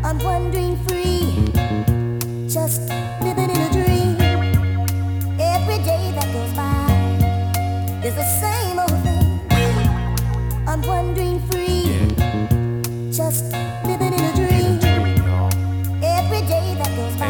I'm wandering free, just living in a dream. Every day that goes by is the same old thing. I'm wandering free, just living in a dream. Every day that goes by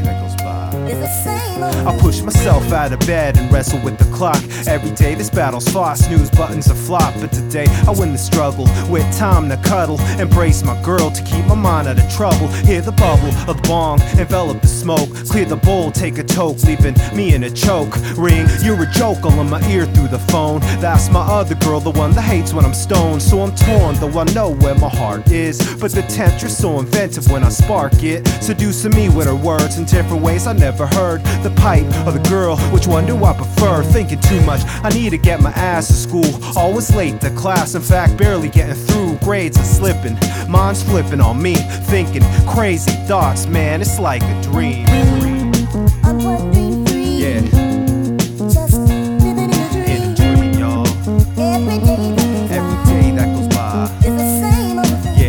is the same old thing. I push myself out of bed and wrestle with the clock. Every day this battle's fought, snooze buttons are flop. But today I win the struggle with time to cuddle. Embrace my girl to keep my mind out of trouble. Hear the bubble of the bong, envelop the smoke. Clear the bowl, take a toke, leaving me in a choke. Ring, you're a joke all in my ear through the phone. That's my other girl, the one that hates when I'm stoned. So I'm torn, though I know where my heart is. But the temptress so inventive when I spark it, seducing me with her words in different ways I never heard. The pipe or the girl, which one do I prefer? Thinking too much, I need to get my ass to school. Always late to class, in fact barely getting through. Grades are slipping, mind's flipping on me. Thinking crazy thoughts, man, it's like a dream. I'm wandering free, Yeah, just living in a dream. in a dream, y'all. Every day that goes by Every day that goes by, is the same old thing.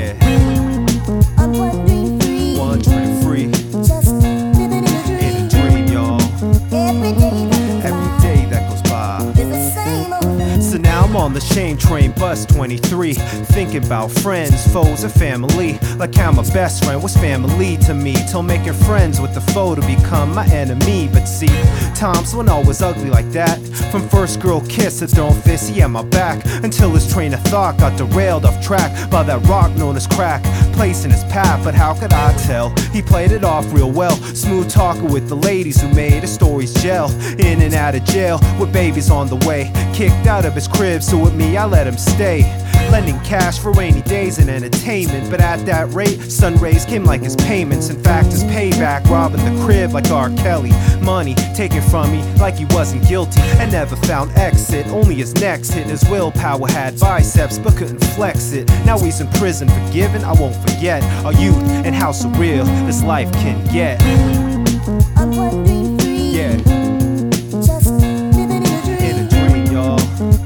yeah, I'm wandering free, wandering free. just living in a dream. In a dream, y'all. Every day that goes by Every day that goes by is the same old thing. So now I'm on the shame train, bus 23, thinking about friends, foes, and family. Like how my best friend was family to me, till making friends with the foe to become my enemy. But see, times when I was ugly like that, from first girl kiss to throwing fists, he had my back, until his train of thought got derailed off track by that rock known as crack, placing his path. But how could I tell? He played it off real well, smooth talking with the ladies who made his stories gel. In and out of jail with babies on the way, kicked out of his crib, so with me I let him stay. Lending cash for rainy days and entertainment, but at that rate, sun rays came like his payments. In fact, his payback, robbing the crib like R. Kelly. Money taken from me like he wasn't guilty, and never found exit. Only his next hit, his willpower had biceps but couldn't flex it. Now he's in prison, forgiven, I won't forget our youth and how surreal this life can get. I'm wandering free, Yeah, just living in a dream. in a dream, y'all.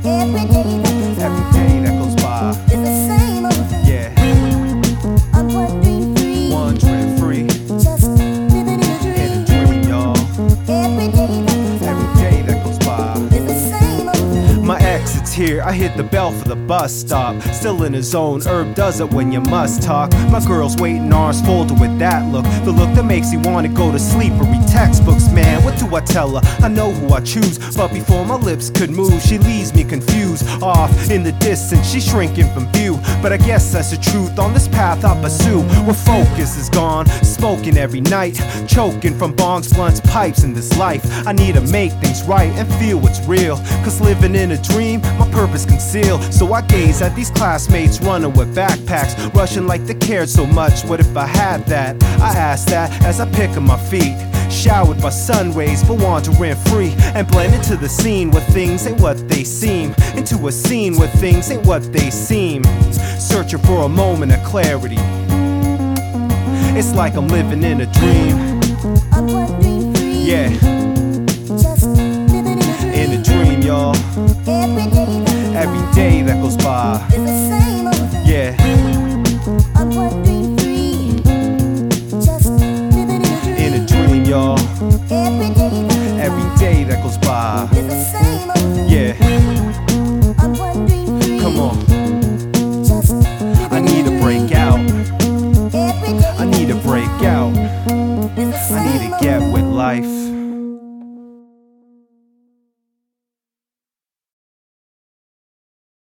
Every day that goes by Every day that goes by, is the same old thing. yeah, I'm wandering free, wandering free. just living in a dream. In a dream, y'all. Every day that goes by Every day that goes by. is the same old thing. My exit's here, I hit the bell for the bus stop. Still in his zone, Herb does it when you must talk. My girl's waiting, arms folded with that look. The look that makes you wanna go to sleep or read textbooks. Man, what do I tell her? I know who I choose, but before my lips could move, she leaves me confused. Off in the distance, she's shrinking from view. But I guess that's the truth on this path I pursue, where focus is gone, smoking every night, choking from bongs, blunts, pipes in this life. I need to make things right and feel what's real, cause living in a dream, my purpose concealed. So I gaze at these classmates running with backpacks, rushing like they cared so much. What if I had that? I ask that as I pick up my feet, showered by sun rays, but wandering free, and blend into the scene where things ain't what they seem. Into a scene where things ain't what they seem. Searching for a moment of clarity. It's like I'm living in a dream. I'm wandering free, Yeah, just living in a dream. in a dream, y'all. Every day Every day that goes by. is the same old thing. Yeah,